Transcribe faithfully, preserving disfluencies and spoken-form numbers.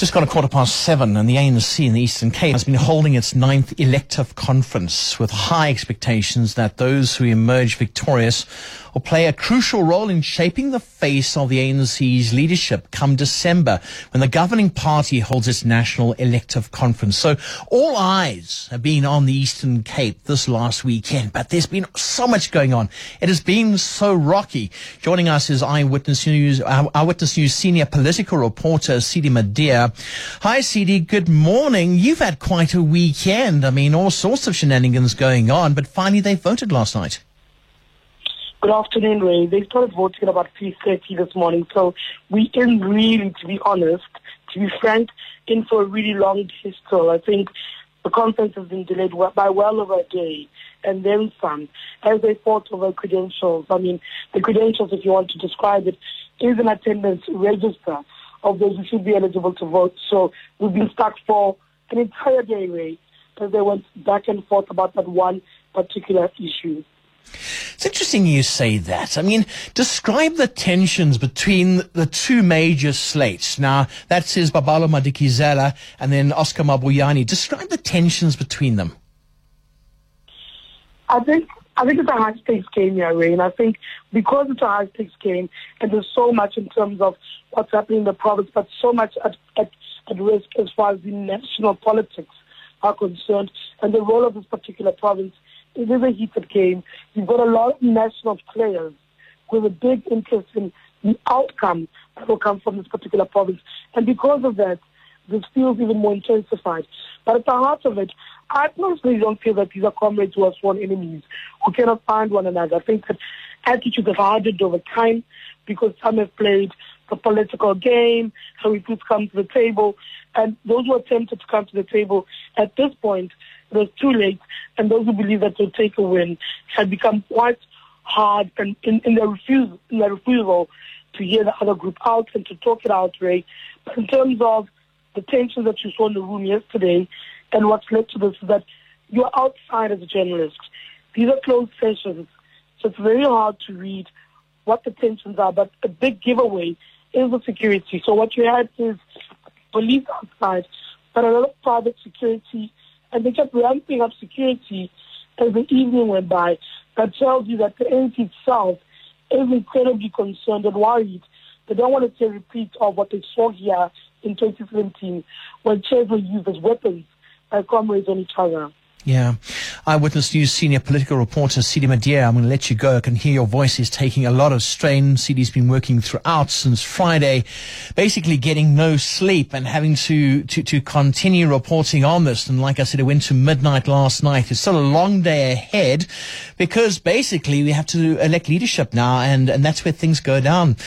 Just gone a quarter past seven, and the A N C in the Eastern Cape has been holding its ninth elective conference with high expectations that those who emerge victorious will play a crucial role in shaping the face of the A N C's leadership come December when the governing party holds its national elective conference. So all eyes have been on the Eastern Cape this last weekend, but there's been so much going on. It has been so rocky. Joining us is Eyewitness News, our Eyewitness News senior political reporter, Sidi Madia. Hi, Sidi. Good morning. You've had quite a weekend. I mean, all sorts of shenanigans going on, but finally they voted last night. Good afternoon, Ray. They started voting at about three thirty this morning, so we in really, to be honest, to be frank, in for a really long day still. I think the conference has been delayed by well over a day, and then some, as they fought over credentials. I mean, the credentials, if you want to describe it, is an attendance register of those who should be eligible to vote. So we've been stuck for an entire day, Ray, as they went back and forth about that one particular issue. It's interesting you say that. I mean, describe the tensions between the two major slates. Now, that says Babalo Madikizela and then Oscar Mabuyane. Describe the tensions between them. I think I think it's a high-stakes game here, Ray, and I think because it's a high-stakes game and there's so much in terms of what's happening in the province, but so much at, at, at risk as far as the national politics are concerned and the role of this particular province, it is a heated game. You've got a lot of national players with a big interest in the outcome that will come from this particular province. And because of that, this feels even more intensified. But at the heart of it, I personally don't feel that these are comrades who are sworn enemies, who cannot find one another. I think that attitudes have hardened over time because some have played the political game, so we could come to the table. And those who attempted to come to the table at this point, it was too late. And those who believe that they'll take a win had become quite hard and in, in, their refusal, in their refusal to hear the other group out and to talk it out, Ray. But in terms of the tension that you saw in the room yesterday, and what's led to this is that you're outside as a journalist. These are closed sessions, so it's very hard to read what the tensions are, but a big giveaway is the security. So what you had is police outside, but a lot of private security, and they kept ramping up security as the evening went by. That tells you that the A N C itself is incredibly concerned and worried. They don't want to see a repeat of what they saw here in twenty seventeen, when chairs were used as weapons by comrades on each other. Yeah. Eyewitness News senior political reporter Sidi Madia, I'm going to let you go. I can hear your voice is taking a lot of strain. Sidi's been working throughout since Friday, basically getting no sleep and having to, to, to continue reporting on this. And like I said, it went to midnight last night. It's still a long day ahead because basically we have to elect leadership now, and, and that's where things go down.